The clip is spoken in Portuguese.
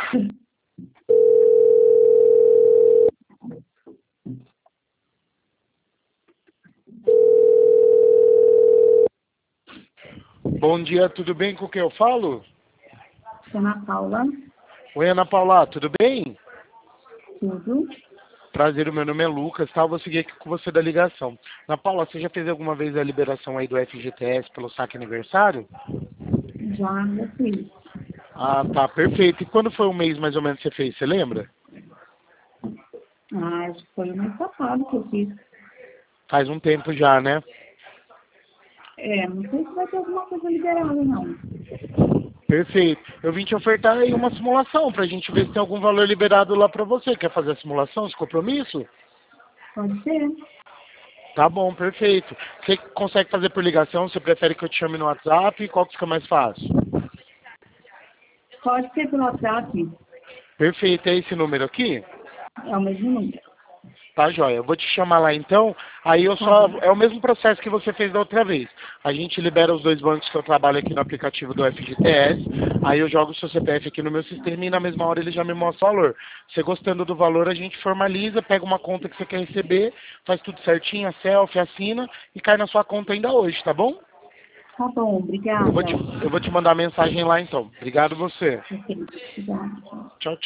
Bom dia, tudo bem? Com quem eu falo? Ana Paula. Oi, Ana Paula, tudo bem? Tudo. Prazer, o meu nome é Lucas, tá? Eu vou seguir aqui com você da ligação. Ana Paula, você já fez alguma vez a liberação aí do FGTS pelo saque aniversário? Já fiz. Ah, tá, perfeito. E quando foi o mês mais ou menos que você fez, você lembra? Acho que foi o mês passado que eu fiz. Faz um tempo já, né? Não sei se vai ter alguma coisa liberada, não. Perfeito. Eu vim te ofertar aí uma simulação pra gente ver se tem algum valor liberado lá pra você. Quer fazer a simulação, esse compromisso? Pode ser. Tá bom, perfeito. Você consegue fazer por ligação? Você prefere que eu te chame no WhatsApp? Qual que fica mais fácil? Pode ser pelo WhatsApp. Perfeito, é esse número aqui? É o mesmo número. Tá, joia. Eu vou te chamar lá então. Aí eu Tá só. bom. É o mesmo processo que você fez da outra vez. A gente libera os dois bancos que eu trabalho aqui no aplicativo do FGTS. Aí eu jogo o seu CPF aqui no meu sistema e na mesma hora ele já me mostra o valor. Você gostando do valor, a gente formaliza, pega uma conta que você quer receber, faz tudo certinho, a selfie, assina e cai na sua conta ainda hoje, tá bom? Tá bom, Eu vou obrigada. te, eu vou te mandar mensagem lá então. Obrigado você. Ok, obrigada. Tchau, tchau.